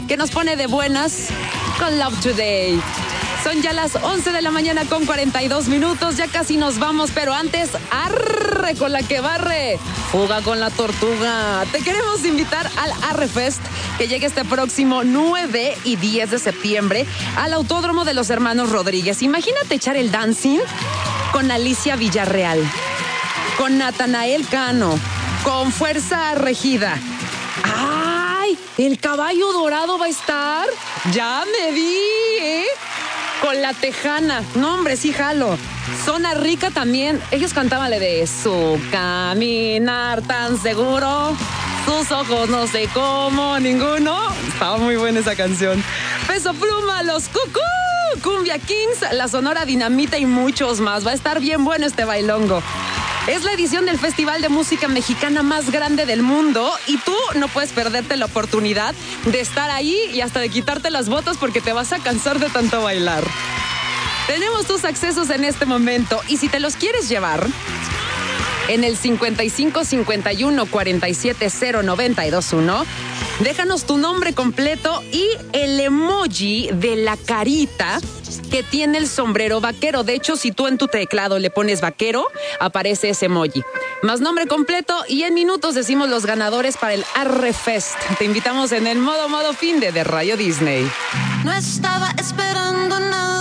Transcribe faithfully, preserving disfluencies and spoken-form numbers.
que nos pone de buenas con Love Today. Son ya las once de la mañana con cuarenta y dos minutos, ya casi nos vamos, pero antes, arre con la que barre, fuga con la tortuga. Te queremos invitar al Arre Fest, que llega este próximo nueve y diez de septiembre al Autódromo de los Hermanos Rodríguez. Imagínate echar el dancing con Alicia Villarreal, con Natanael Cano, con Fuerza Regida. ¡Ay! El Caballo Dorado va a estar. Ya me vi, ¿eh? Con La Tejana. No, hombre, sí jalo. Zona Rica también. Ellos cantaban la de su caminar tan seguro, sus ojos no sé cómo, ninguno. Estaba muy buena esa canción. Peso Pluma, Los Cucú, Cumbia Kings, La Sonora Dinamita y muchos más. Va a estar bien bueno este bailongo. Es la edición del Festival de Música Mexicana más grande del mundo y tú no puedes perderte la oportunidad de estar ahí y hasta de quitarte las botas porque te vas a cansar de tanto bailar. Tenemos tus accesos en este momento y si te los quieres llevar, en el cincuenta y cinco cincuenta y uno cuarenta y siete cero noventa y dos uno, déjanos tu nombre completo y el emoji de la carita que tiene el sombrero vaquero. De hecho, si tú en tu teclado le pones vaquero, aparece ese emoji. Más nombre completo y en minutos decimos los ganadores para el Arre Fest. Te invitamos en el modo modo finde de Radio Disney. No estaba esperando nada